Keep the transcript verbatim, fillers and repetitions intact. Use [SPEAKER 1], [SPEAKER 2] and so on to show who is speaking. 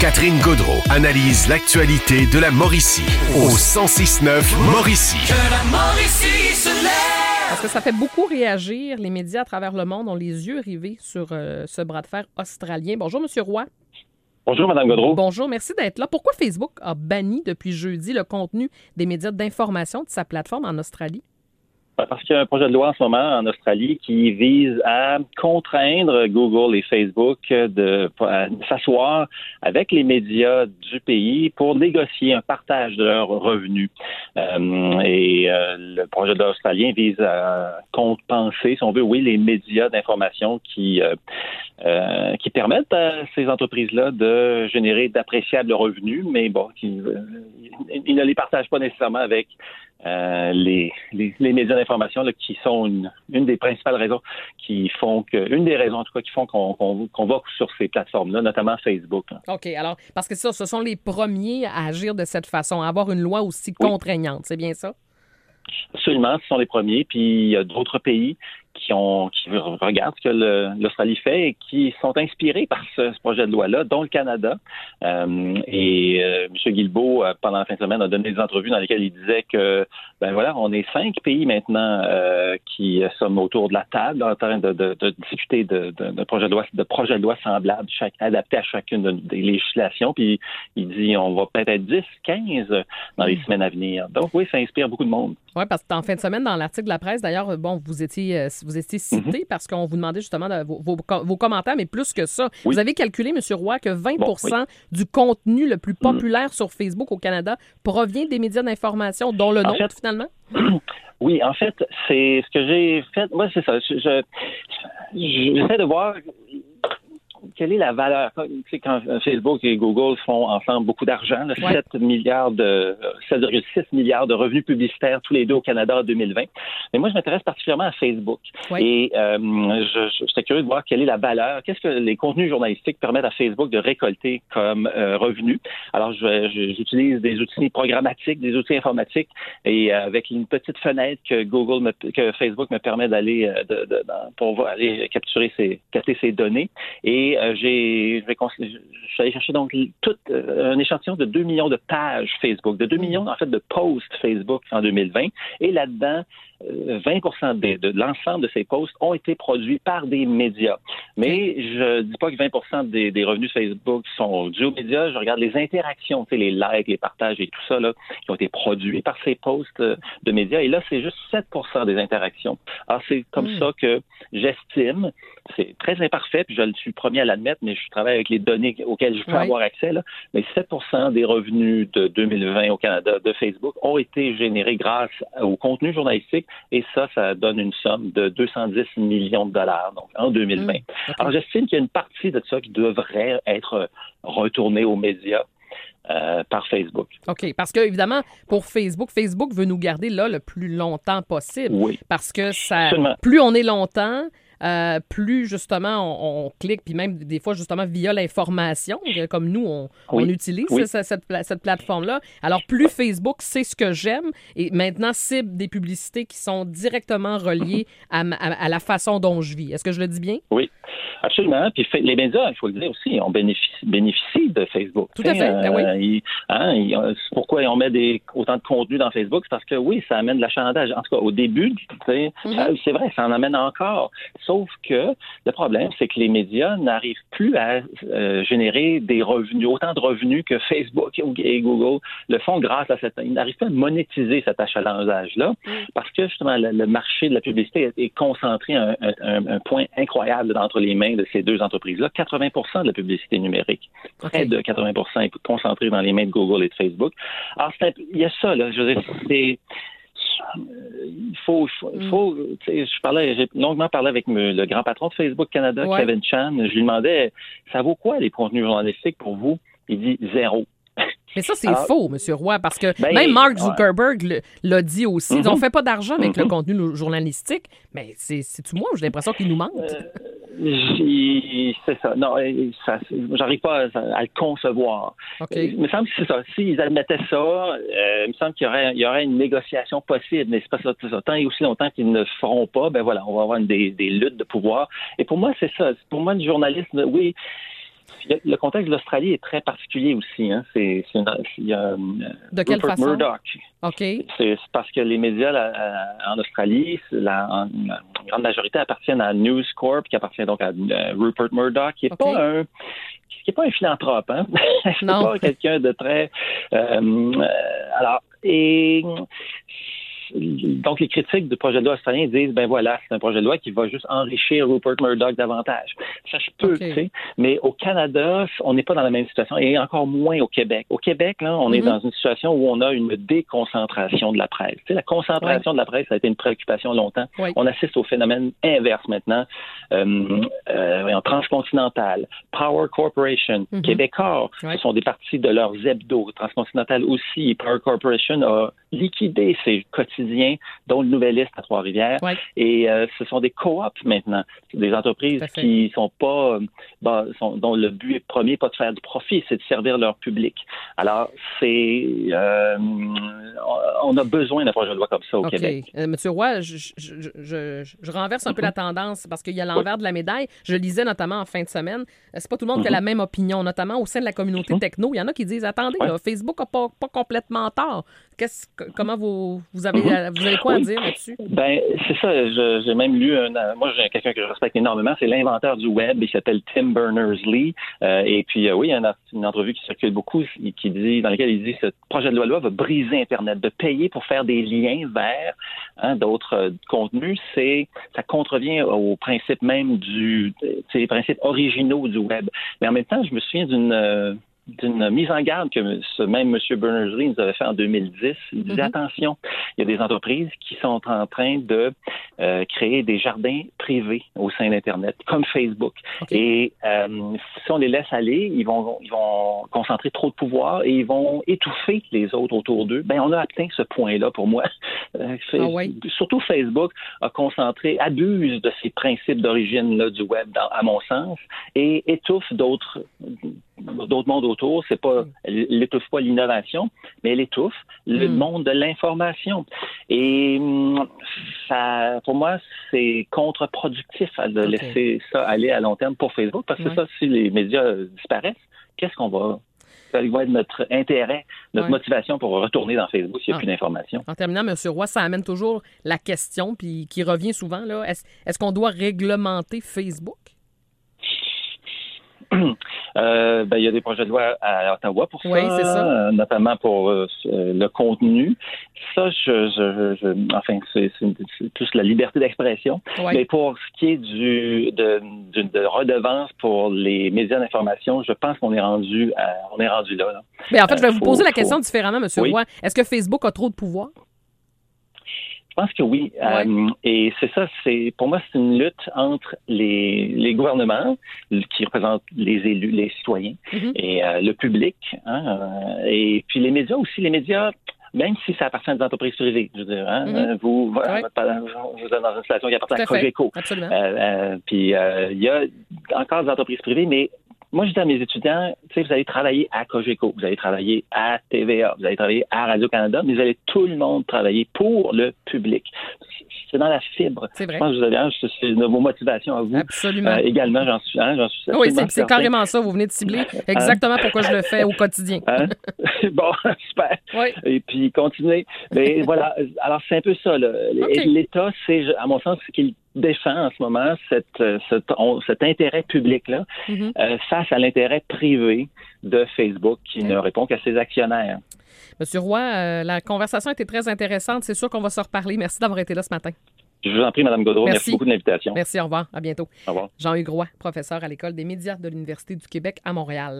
[SPEAKER 1] Catherine Gaudreault analyse l'actualité de la Mauricie au cent six neuf Mauricie.
[SPEAKER 2] Que la Mauricie se lève.
[SPEAKER 3] Parce que ça fait beaucoup réagir. Les médias à travers le monde ont les yeux rivés sur euh, ce bras de fer australien. Bonjour, M. Roy.
[SPEAKER 4] Bonjour, Mme Gaudreault.
[SPEAKER 3] Bonjour, merci d'être là. Pourquoi Facebook a banni depuis jeudi le contenu des médias d'information de sa plateforme en Australie?
[SPEAKER 4] Parce qu'il y a un projet de loi en ce moment en Australie qui vise à contraindre Google et Facebook de, à s'asseoir avec les médias du pays pour négocier un partage de leurs revenus. Euh, et euh, le projet de loi australien vise à compenser, si on veut, oui, les médias d'information qui, euh, euh, qui permettent à ces entreprises-là de générer d'appréciables revenus, mais bon, qui, euh, ils ne les partagent pas nécessairement avec Euh, les, les, les médias d'information là, qui sont une, une des principales raisons qui font que, une des raisons en tout cas qui font qu'on, qu'on, qu'on va sur ces plateformes-là, notamment Facebook. Là.
[SPEAKER 3] OK, alors, parce que ça, ce sont les premiers à agir de cette façon, à avoir une loi aussi
[SPEAKER 4] Oui.
[SPEAKER 3] contraignante, c'est bien ça?
[SPEAKER 4] Absolument, ce sont les premiers, puis il y a d'autres pays qui ont qui regardent ce que le, l'Australie fait et qui sont inspirés par ce, ce projet de loi-là, dont le Canada. Euh, et euh, M. Guilbeault, euh, pendant la fin de semaine, a donné des entrevues dans lesquelles il disait que, ben voilà, on est cinq pays maintenant euh, qui sommes autour de la table en train de, de, de discuter de, de, de projets de loi, de projets de loi semblables, chaque, adaptés à chacune de, des législations. Puis il dit, on va peut-être être dix, quinze dans les semaines à venir. Donc oui, ça inspire beaucoup de monde.
[SPEAKER 3] Oui, parce qu'en fin de semaine, dans l'article de la presse, d'ailleurs, bon, vous étiez, euh, vous étiez cité mm-hmm. parce qu'on vous demandait justement de, vos, vos, vos commentaires, mais plus que ça. Oui. Vous avez calculé, M. Roy, que vingt pour cent bon, oui. du contenu le plus populaire mm. sur Facebook au Canada provient des médias d'information, dont le nôtre, en fait, finalement?
[SPEAKER 4] Oui, en fait, c'est ce que j'ai fait. Moi, c'est ça. Je, je, j'essaie de voir quelle est la valeur. Tu sais, quand Facebook et Google font ensemble beaucoup d'argent, là, ouais. sept milliards de sept virgule six milliards de revenus publicitaires tous les deux au Canada en deux mille vingt. Mais moi, je m'intéresse particulièrement à Facebook. Ouais. Et euh, je, je, j'étais curieux de voir quelle est la valeur, qu'est-ce que les contenus journalistiques permettent à Facebook de récolter comme euh, revenus. Alors, je, je, j'utilise des outils programmatiques, des outils informatiques, et euh, avec une petite fenêtre que Google, me, que Facebook me permet d'aller euh, de, de, de, pour aller capturer ces, capter ces données. Et Euh, j'ai, je vais je suis allé chercher donc tout euh, un échantillon de deux millions de pages Facebook, de deux millions en fait de posts Facebook en deux mille vingt. Et là-dedans, euh, vingt pour cent de, de l'ensemble de ces posts ont été produits par des médias. Mais je dis pas que vingt pour cent des, des revenus Facebook sont dus aux médias. Je regarde les interactions, tu sais, les likes, les partages et tout ça là, qui ont été produits par ces posts de médias. Et là, c'est juste sept pour cent des interactions. Alors, c'est comme mmh. ça que j'estime, c'est très imparfait, puis je le suis le premier à l'admettre, mais je travaille avec les données auxquelles je peux oui. avoir accès, là. Mais sept pour cent des revenus de deux mille vingt au Canada de Facebook ont été générés grâce au contenu journalistique, et ça, ça donne une somme de deux cent dix millions de dollars, donc en deux mille vingt. Mmh. Okay. Alors, j'estime qu'il y a une partie de ça qui devrait être retournée aux médias. Euh, par Facebook.
[SPEAKER 3] OK, parce que évidemment, pour Facebook, Facebook veut nous garder là le plus longtemps possible.
[SPEAKER 4] Oui.
[SPEAKER 3] Parce que ça,
[SPEAKER 4] Absolument.
[SPEAKER 3] Plus on est longtemps, euh, plus justement on, on clique, puis même des fois justement via l'information, comme nous on, oui. on utilise oui. cette, cette, cette plateforme-là. Alors plus Facebook sait ce que j'aime et maintenant cible des publicités qui sont directement reliées à, à, à la façon dont je vis. Est-ce que je le dis bien?
[SPEAKER 4] Oui. Absolument. Puis les médias, il faut le dire aussi, on bénéficie, bénéficie de Facebook.
[SPEAKER 3] Tout à fait.
[SPEAKER 4] Euh,
[SPEAKER 3] ben oui.
[SPEAKER 4] ils, hein, ils, pourquoi on met des, autant de contenu dans Facebook? C'est parce que oui, ça amène de l'achalandage. En tout cas, au début, mm-hmm. ça, c'est vrai, ça en amène encore. Sauf que le problème, c'est que les médias n'arrivent plus à euh, générer des revenus, autant de revenus que Facebook et Google le font grâce à cette... Ils n'arrivent pas à monétiser cet achalandage-là mm. parce que justement, le, le marché de la publicité est, est concentré à un, un, un point incroyable entre les mains de ces deux entreprises-là. quatre-vingts pour cent de la publicité numérique, près okay. de quatre-vingts pour cent est concentré dans les mains de Google et de Facebook. Alors, c'est un, il y a ça, là. Je veux dire, c'est... Il faut, il faut mm. tu sais, je parlais, j'ai longuement parlé avec me, le grand patron de Facebook Canada, ouais. Kevin Chan. Je lui demandais, ça vaut quoi les contenus journalistiques pour vous? Il dit zéro.
[SPEAKER 3] Mais ça, c'est Alors, faux, M. Roy, parce que ben, même Mark Zuckerberg ouais. l'a dit aussi. Mm-hmm. On ne fait pas d'argent avec mm-hmm. le contenu journalistique, mais c'est, c'est-tu moi? J'ai l'impression qu'il nous mente.
[SPEAKER 4] Euh, c'est ça. Non, ça, j'arrive pas à, à le concevoir. Okay. Il me semble que c'est ça. S'ils admettaient ça, euh, il me semble qu'il y aurait, il y aurait une négociation possible, mais c'est pas ça. ça. Tant et aussi longtemps qu'ils ne le feront pas, ben voilà, on va avoir une, des, des luttes de pouvoir. Et pour moi, c'est ça. Pour moi, le journalisme, oui, Le contexte de l'Australie est très particulier aussi. Hein. C'est, c'est une, il y a,
[SPEAKER 3] de quelle
[SPEAKER 4] Rupert
[SPEAKER 3] façon?
[SPEAKER 4] Murdoch.
[SPEAKER 3] OK.
[SPEAKER 4] C'est, c'est parce que les médias là, en Australie, la, en, la grande majorité appartiennent à News Corp, qui appartient donc à uh, Rupert Murdoch, qui n'est okay. pas un qui est pas un philanthrope. Hein. C'est
[SPEAKER 3] non.
[SPEAKER 4] pas quelqu'un de très... Euh, alors, et... Donc, les critiques du projet de loi australien disent, ben voilà, c'est un projet de loi qui va juste enrichir Rupert Murdoch davantage. Ça se peut, okay. tu sais, mais au Canada, on n'est pas dans la même situation, et encore moins au Québec. Au Québec, là, on mm-hmm. est dans une situation où on a une déconcentration de la presse. Tu sais, la concentration ouais. de la presse, ça a été une préoccupation longtemps. Ouais. On assiste au phénomène inverse maintenant, euh, euh, en transcontinental, Power Corporation, mm-hmm. Québécois, ouais. ce sont des parties de leurs hebdos. Transcontinental aussi, Power Corporation a liquidé ses quotidiens, dont le Nouvelliste à Trois-Rivières. Ouais. Et euh, ce sont des coops maintenant. C'est des entreprises qui sont pas, bah, sont, dont le but premier pas de faire du profit, c'est de servir leur public. Alors, c'est, euh, on a besoin d'un projet de loi comme ça au okay. Québec.
[SPEAKER 3] Euh, Monsieur Roy, je, je, je, je, je renverse un mm-hmm. peu la tendance parce qu'il y a l'envers oui. de la médaille. Je lisais notamment en fin de semaine, c'est pas tout le monde mm-hmm. qui a la même opinion, notamment au sein de la communauté mm-hmm. techno. Il y en a qui disent, attendez, ouais. là, Facebook n'a pas, pas complètement tort. Qu'est-ce, comment vous, vous avez mm-hmm. vous avez quoi oui. à dire là-dessus?
[SPEAKER 4] Ben, c'est ça. Je, j'ai même lu un. Moi, j'ai quelqu'un que je respecte énormément. C'est l'inventeur du web. Il s'appelle Tim Berners-Lee. Euh, et puis, euh, oui, il y a une, une entrevue qui circule beaucoup qui dit, dans laquelle il dit que ce projet de loi va briser Internet. De payer pour faire des liens vers hein, d'autres euh, contenus, c'est ça contrevient au principe même du. C'est les principes originaux du web. Mais en même temps, je me souviens d'une. Euh, d'une mise en garde que ce même M. Berners-Lee nous avait fait en deux mille dix. Il disait, mm-hmm. attention, il y a des entreprises qui sont en train de euh, créer des jardins privés au sein d'Internet, comme Facebook. Okay. Et euh, si on les laisse aller, ils vont, ils vont concentrer trop de pouvoir et ils vont étouffer les autres autour d'eux. Ben, on a atteint ce point-là pour moi. Euh,
[SPEAKER 3] ah oui.
[SPEAKER 4] Surtout Facebook a concentré, abuse de ces principes d'origine là, du web, dans, à mon sens, et étouffe d'autres d'autres mondes autour. C'est pas, elle n'étouffe pas l'innovation, mais elle étouffe le mm. monde de l'information. Et ça, pour moi, c'est contre-productif de okay. laisser ça aller à long terme pour Facebook, parce que ouais. ça, si les médias disparaissent, qu'est-ce qu'on va... Quel va être notre intérêt, notre ouais. motivation pour retourner dans Facebook s'il n'y a ah. plus d'informations.
[SPEAKER 3] En terminant, M. Roy, ça amène toujours la question, puis qui revient souvent, là, est-ce, est-ce qu'on doit réglementer Facebook?
[SPEAKER 4] Euh, ben, il y a des projets de loi à Ottawa pour ça,
[SPEAKER 3] oui, c'est ça.
[SPEAKER 4] Euh, notamment pour euh, le contenu. Ça, je, je, je enfin, c'est, c'est, c'est plus la liberté d'expression. Oui. Mais pour ce qui est du de, de, de redevance pour les médias d'information, je pense qu'on est rendu, à, on est rendu là. là.
[SPEAKER 3] Mais en fait, je vais
[SPEAKER 4] euh,
[SPEAKER 3] vous
[SPEAKER 4] faut,
[SPEAKER 3] poser la
[SPEAKER 4] faut...
[SPEAKER 3] question différemment, M. Oui. Roy. Est-ce que Facebook a trop de pouvoir?
[SPEAKER 4] Je pense que oui. Ouais. Euh, et c'est ça, c'est pour moi, c'est une lutte entre les, les gouvernements, qui représentent les élus, les citoyens, mm-hmm. et euh, le public. Hein, euh, et puis les médias aussi. Les médias, même si ça appartient à des entreprises privées, je veux dire, hein, mm-hmm. vous, voilà, ouais. vous êtes dans une situation qui appartient à Cogeco.
[SPEAKER 3] Absolument.
[SPEAKER 4] Euh, euh, puis il euh, y a encore des entreprises privées, mais moi, je dis à mes étudiants, tu sais, vous allez travailler à Cogeco, vous allez travailler à T V A, vous allez travailler à Radio-Canada, mais vous allez tout le monde travailler pour le public. C'est dans la fibre.
[SPEAKER 3] C'est vrai.
[SPEAKER 4] Je pense que vous avez, c'est une de vos motivations à vous.
[SPEAKER 3] Absolument.
[SPEAKER 4] Euh, également, j'en suis, hein, j'en suis
[SPEAKER 3] Oui, c'est, c'est carrément ça. Vous venez de cibler exactement hein? pourquoi je le fais au quotidien.
[SPEAKER 4] Hein? Bon, super. Oui. Et puis, continuez. Mais voilà. Alors, c'est un peu ça, là. Okay. L'État, c'est, à mon sens, c'est qu'il défend en ce moment cette, cet, on, cet intérêt public-là mm-hmm. euh, face à l'intérêt privé de Facebook qui mm-hmm. ne répond qu'à ses actionnaires.
[SPEAKER 3] Monsieur Roy, euh, la conversation a été très intéressante. C'est sûr qu'on va se reparler. Merci d'avoir été là ce matin.
[SPEAKER 4] Je vous en prie, Mme Gaudreau. Merci. Merci beaucoup de l'invitation.
[SPEAKER 3] Merci, au revoir. À bientôt.
[SPEAKER 4] Au revoir.
[SPEAKER 3] Jean-Hugues Roy, professeur à l'École des médias de l'Université du Québec à Montréal.